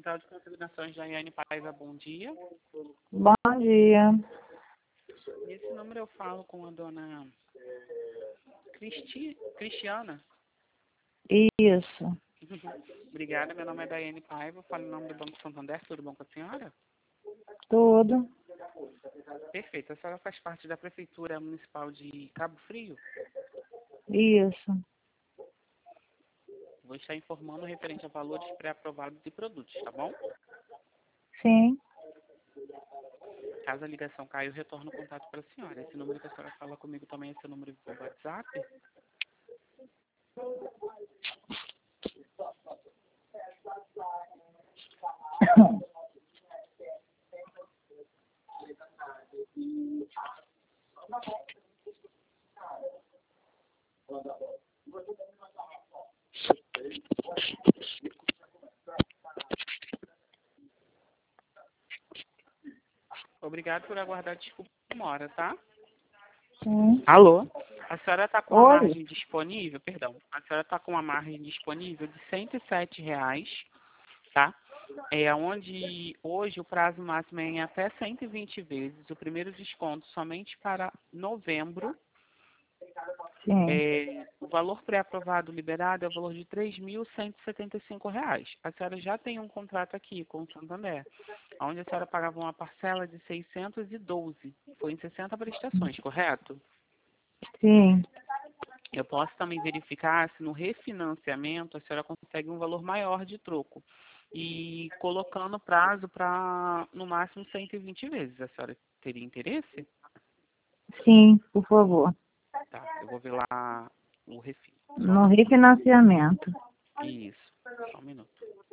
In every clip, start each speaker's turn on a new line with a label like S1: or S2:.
S1: Central de Consignações da Iane Paiva, bom dia.
S2: Bom dia.
S1: Nesse número eu falo com a dona Cristiana.
S2: Isso.
S1: Obrigada, meu nome é Daiane Paiva, eu falo em nome do Banco Santander, tudo bom com a senhora?
S2: Tudo.
S1: Perfeito, a senhora faz parte da Prefeitura Municipal de Cabo Frio?
S2: Isso.
S1: Vou estar informando referente a valores pré-aprovados de produtos, tá bom?
S2: Sim.
S1: Caso a ligação caia, eu retorno o contato para a senhora. Esse número que a senhora fala comigo também é seu número do WhatsApp? Obrigado por aguardar, desculpa a demora, tá?
S2: Sim.
S1: Alô? A senhora está com a
S2: Oi.
S1: margem disponível, perdão, a senhora está com uma margem disponível de R$ 107, tá? Onde hoje o prazo máximo é em até 120 vezes, o primeiro desconto somente para novembro.
S2: Sim.
S1: O valor pré-aprovado liberado é o valor de R$ 3.175. A senhora já tem um contrato aqui com o Santander, onde a senhora pagava uma parcela de 612, foi em 60 prestações, correto?
S2: Sim.
S1: Eu posso também verificar se no refinanciamento a senhora consegue um valor maior de troco e colocando prazo para no máximo 120 vezes. A senhora teria interesse?
S2: Sim, por favor.
S1: Tá, eu vou ver lá o refis. Só um
S2: No
S1: minuto.
S2: refinanciamento.
S1: Isso, só um minuto.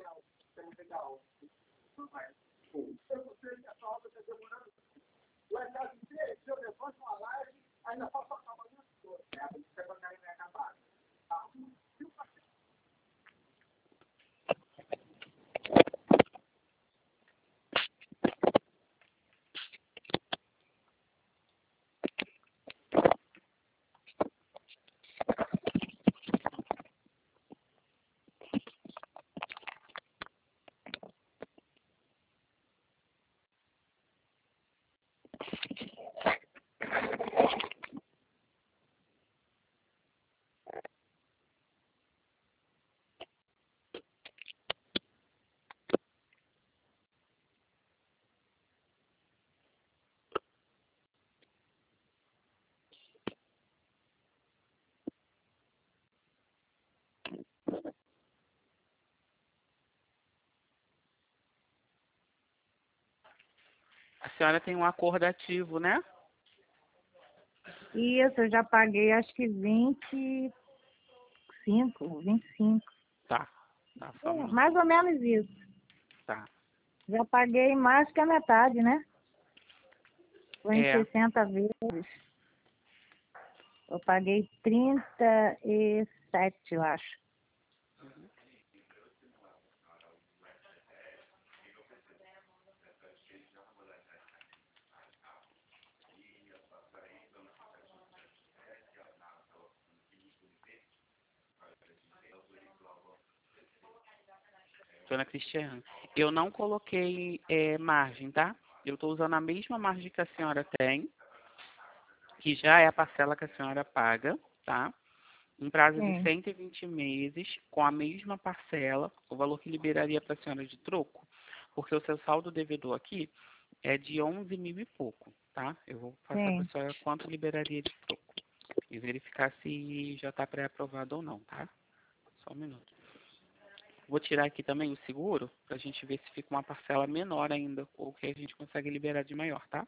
S1: A senhora tem um acordo ativo, né?
S2: Isso, eu já paguei acho que 25.
S1: Tá, só um minuto.
S2: Mais ou menos isso.
S1: Tá.
S2: Já paguei mais que a metade, né? Foi em
S1: É,
S2: 60 vezes. Eu paguei 37, eu acho.
S1: dona Cristiane, eu não coloquei margem, tá? Eu estou usando a mesma margem que a senhora tem, que já é a parcela que a senhora paga, tá? Um prazo de
S2: Sim.
S1: 120 meses, com a mesma parcela, o valor que liberaria para a senhora de troco, porque o seu saldo devedor aqui é de 11 mil e pouco, tá? Eu vou passar para a
S2: Sim.
S1: senhora quanto liberaria de troco e verificar se já está pré-aprovado ou não, tá? Só um minuto. Vou tirar aqui também o seguro, para a gente ver se fica uma parcela menor ainda, ou que a gente consegue liberar de maior, tá?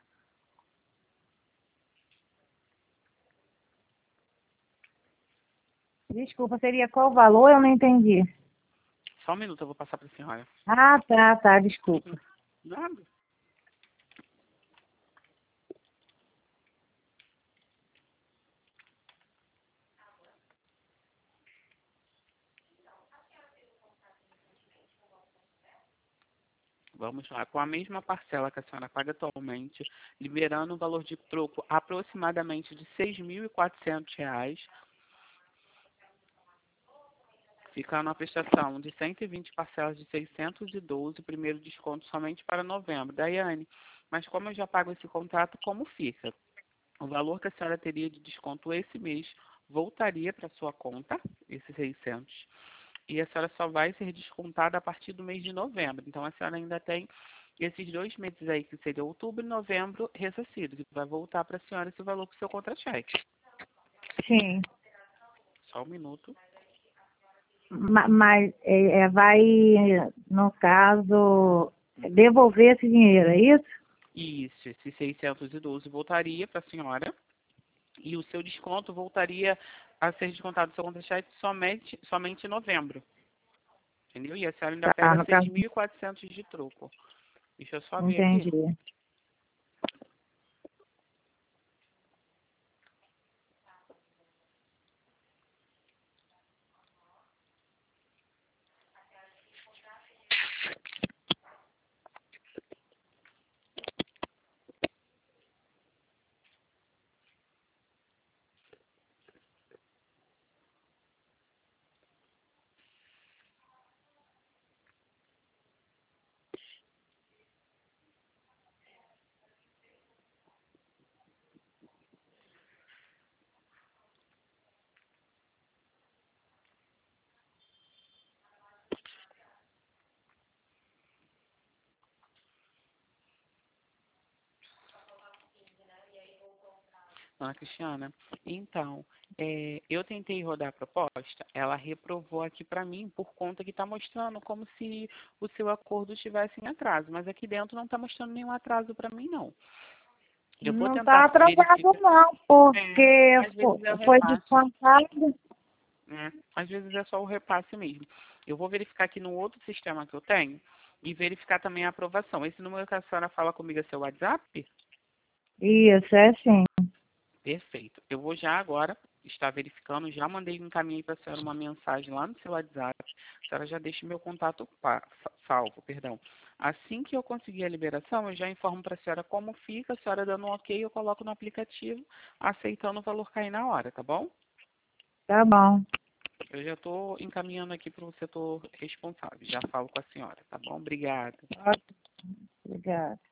S2: Desculpa, seria qual o valor? Eu não entendi.
S1: Só um minuto, eu vou passar para a senhora.
S2: Ah, tá, desculpa.
S1: Nada. Vamos lá, com a mesma parcela que a senhora paga atualmente, liberando o valor de troco aproximadamente de R$ 6.400, ficando a prestação de 120 parcelas de 612, primeiro desconto somente para novembro. Daiane, mas como eu já pago esse contrato, como fica? O valor que a senhora teria de desconto esse mês voltaria para a sua conta, esses 600, e a senhora só vai ser descontada a partir do mês de novembro. Então, a senhora ainda tem esses 2 meses aí, que seria outubro e novembro, ressarcidos. Vai voltar para a senhora esse valor para o seu contra-cheque.
S2: Sim.
S1: Só um minuto.
S2: Mas vai, no caso, devolver esse dinheiro, é isso?
S1: Isso, esses 612 voltaria para a senhora e o seu desconto voltaria a ser descontado do seu contra-cheque somente em novembro. Entendeu? E a senhora ainda
S2: Tá,
S1: pega
S2: no caso,
S1: 6.400 de troco. Deixa eu só ver aqui.
S2: entendi.
S1: Dona Cristiana, então, eu tentei rodar a proposta, ela reprovou aqui para mim por conta que está mostrando como se o seu acordo estivesse em atraso, mas aqui dentro não está mostrando nenhum atraso para mim, não. Eu vou
S2: Não está
S1: tentar
S2: atrasado
S1: verificar.
S2: não, porque
S1: Às vezes é o
S2: foi
S1: repasse,
S2: descontado.
S1: né? Às vezes é só o repasse mesmo. Eu vou verificar aqui no outro sistema que eu tenho e verificar também a aprovação. Esse número que a senhora fala comigo é seu WhatsApp?
S2: Isso, é sim.
S1: Perfeito. Eu vou já agora estar verificando, já mandei, encaminhei para a senhora uma mensagem lá no seu WhatsApp. A senhora já deixa meu contato salvo, perdão. Assim que eu conseguir a liberação, eu já informo para a senhora como fica, a senhora dando um ok, eu coloco no aplicativo, aceitando o valor cair na hora, tá bom?
S2: Tá bom.
S1: Eu já estou encaminhando aqui para o setor responsável, já falo com a senhora, tá bom? Obrigada.
S2: Ótimo. Obrigada.